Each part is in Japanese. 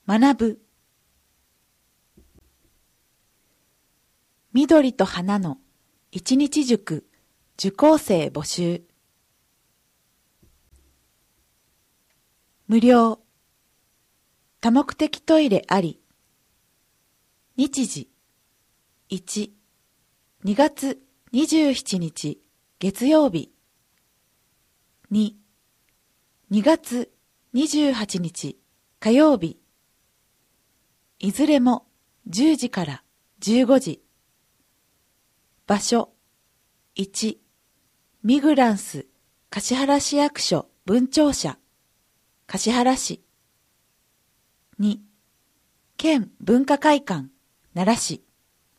学ぶ。緑と花の一日塾受講生募集。無料。多目的トイレあり。日時1、2月27日月曜日。2、2月28日火曜日。いずれも10時から15時。場所1、ミグランス橿原市役所分庁舎橿原市。2、県文化会館奈良市。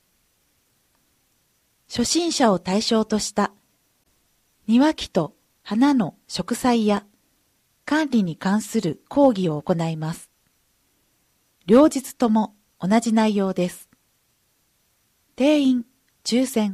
初心者を対象とした庭木と花の植栽や管理に関する講義を行います。両日とも同じ内容です。定員抽選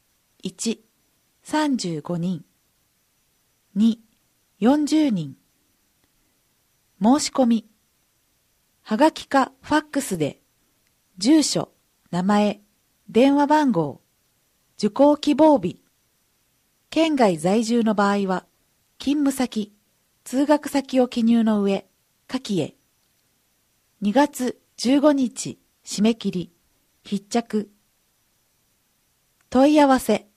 1、35人2、40人。申し込みはがきかファックスで住所、名前、電話番号、受講希望日、県外在住の場合は勤務先、通学先を記入の上下記へ。2月15日締め切り必着。問い合わせ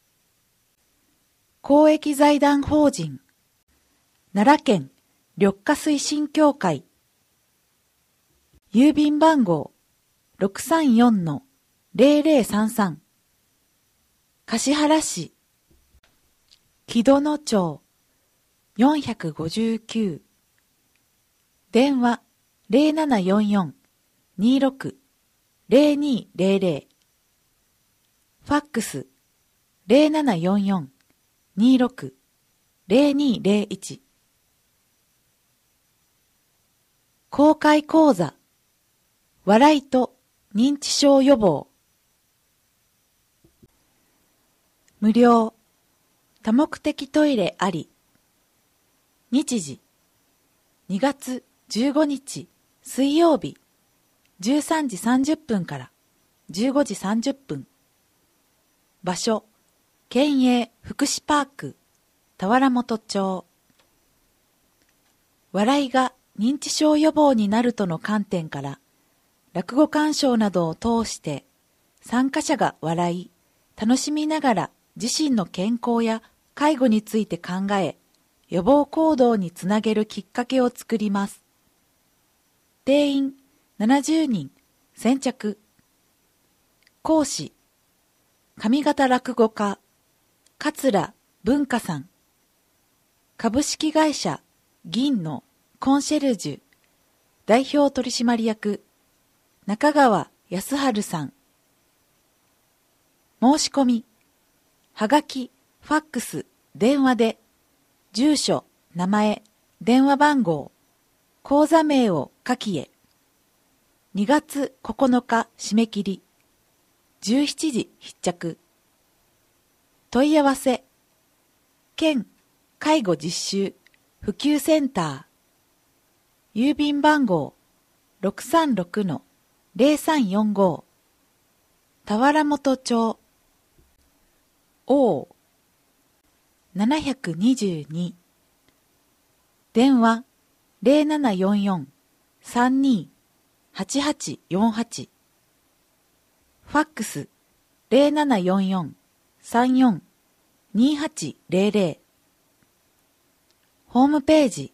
公益財団法人奈良県緑化推進協会郵便番号 634-0033 橿原市木戸野町459電話0744-26-0200ファックス0744-26-0201公開講座笑いと認知症予防無料多目的トイレあり日時2月15日水曜日13時30分から15時30分場所県営福祉パーク田原本町笑いが認知症予防になるとの観点から落語鑑賞などを通して参加者が笑い楽しみながら自身の健康や介護について考え予防行動につなげるきっかけを作ります。定員70人先着講師上方落語家桂文化さん株式会社銀のコンシェルジュ代表取締役中川康春さん申し込みはがきファックス電話で住所名前電話番号講座名を書きへ2月9日締め切り17時必着問い合わせ県介護実習普及センター郵便番号 636-0345 田原本町 O722 電話0744-32-8848ファックス0744-34-2800ホームページ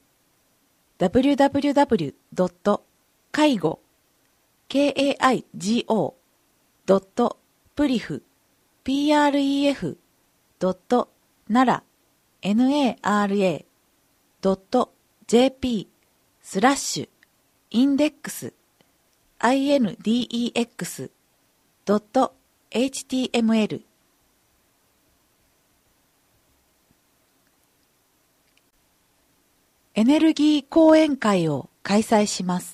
kaigo.pref.nara.jp/index/html エネルギー講演会を開催します。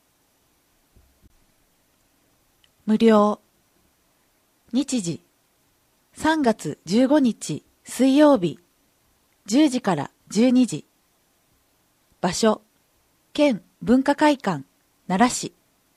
無料日時3月15日水曜日10時から12時場所県文化会館奈良市。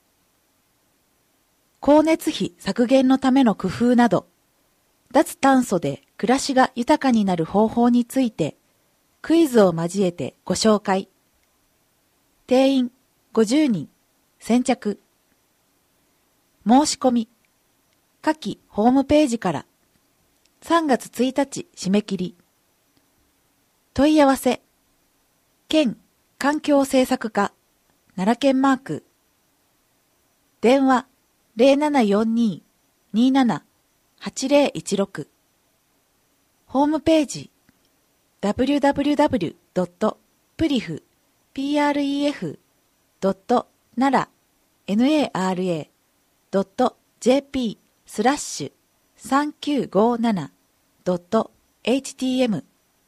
光熱費削減のための工夫など、脱炭素で暮らしが豊かになる方法について、クイズを交えてご紹介。定員50人、先着。申し込み、下記ホームページから、3月1日締め切り。問い合わせ、県環境政策課、奈良県マーク。電話0742-27-8016。ホームページ www.pref.nara.jp/3957.htm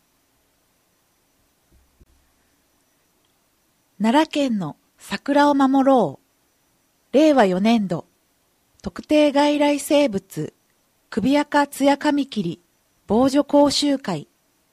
奈良県の桜を守ろう。令和4年度特定外来生物首垢ツヤカミキリ防除講習会。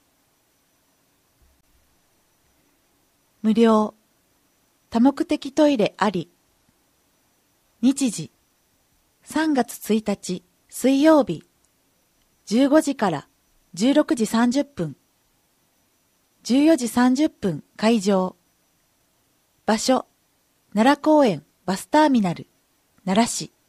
無料多目的トイレあり。日時3月1日水曜日15時から16時30分14時30分開場。場所奈良公園バスターミナル奈良市。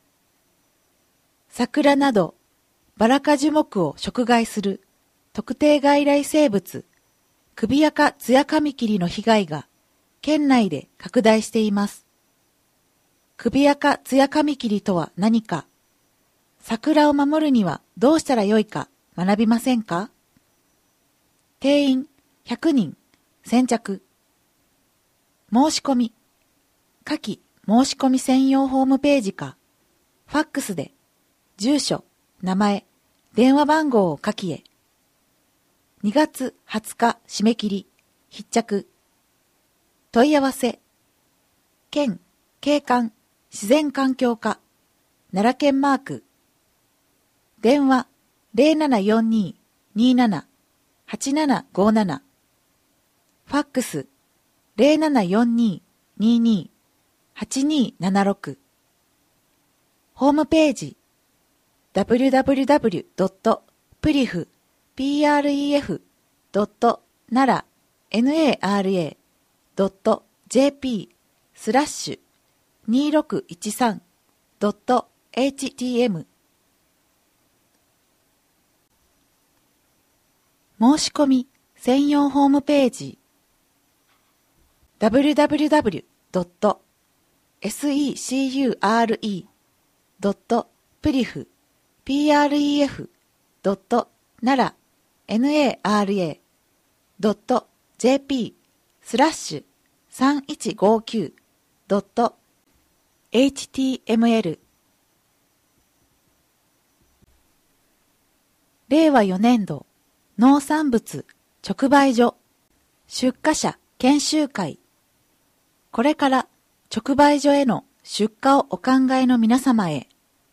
桜などバラ科樹木を食害する特定外来生物首垢ツヤカミキリの被害が県内で拡大しています。首垢ツヤカミキリとは何か、桜を守るにはどうしたらよいか学びませんか？定員100人、先着。申し込み、下記申し込み専用ホームページか、ファックスで、住所、名前、電話番号を書きへ。2月20日締め切り、必着。問い合わせ、県景観自然環境課、奈良県マーク。電話0742-27-8757。ファックス0742-22-8276。ホームページ www.pref.nara.jp/2613.htm 申し込み専用ホームページ pref.nara.jp/3159.html 令和4年度農産物直売所出荷者研修会。これから直売所への出荷をお考えの皆様へ。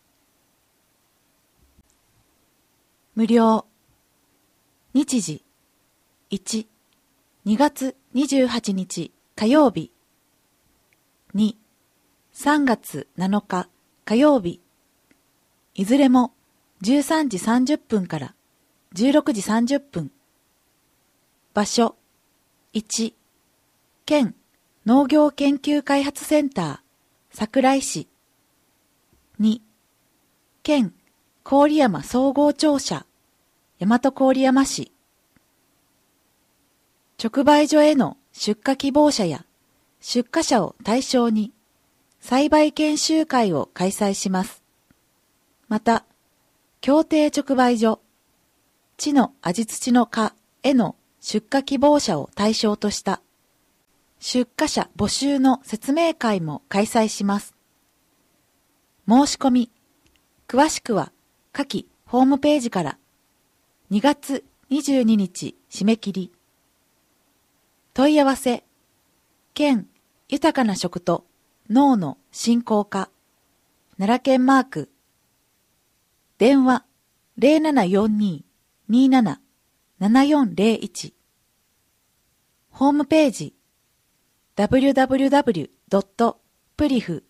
無料。日時1、2月28日火曜日。2、3月7日火曜日。いずれも13時30分から16時30分。場所1、県農業研究開発センター桜井市。2、県郡山総合庁舎大和郡山市。直売所への出荷希望者や出荷者を対象に栽培研修会を開催します。また、協定直売所地の味土の課への出荷希望者を対象とした出荷者募集の説明会も開催します。申し込み、詳しくは下記ホームページから。2月22日締め切り。問い合わせ、県豊かな食と農の振興課、奈良県マーク。電話0742-27-7401。ホームページwww.pref.nara.jp プリフ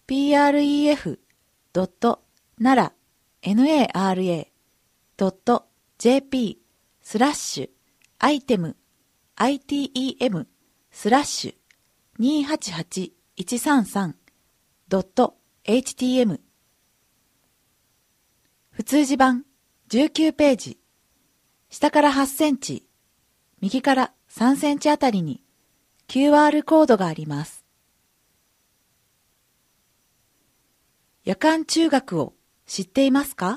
pref.nara.item/item/288-133.htm 普通字版19ページ。下から8センチ、右から3センチあたりに QR コードがあります。夜間中学を知っていますか？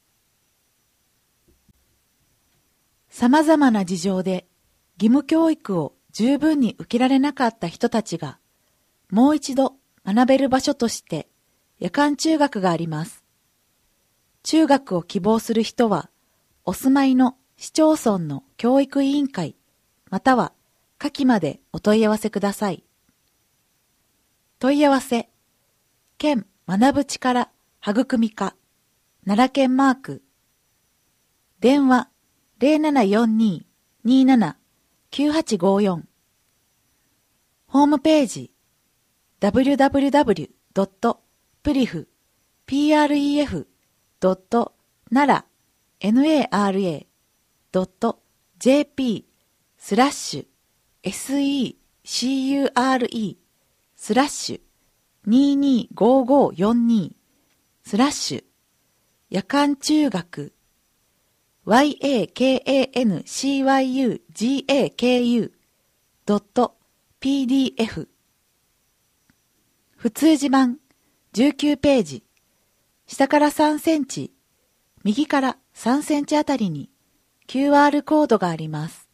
様々な事情で義務教育を十分に受けられなかった人たちがもう一度学べる場所として夜間中学があります。中学を希望する人はお住まいの市町村の教育委員会または下記までお問い合わせください。問い合わせ、県学ぶ力育み課、奈良県マーク、電話0742-27-9854、ホームページ www.pref.nara.jp/secure/225542/ 夜間中学yakancyugaku.pdf 普通字版19ページ。下から3センチ、右から3センチあたりに QR コードがあります。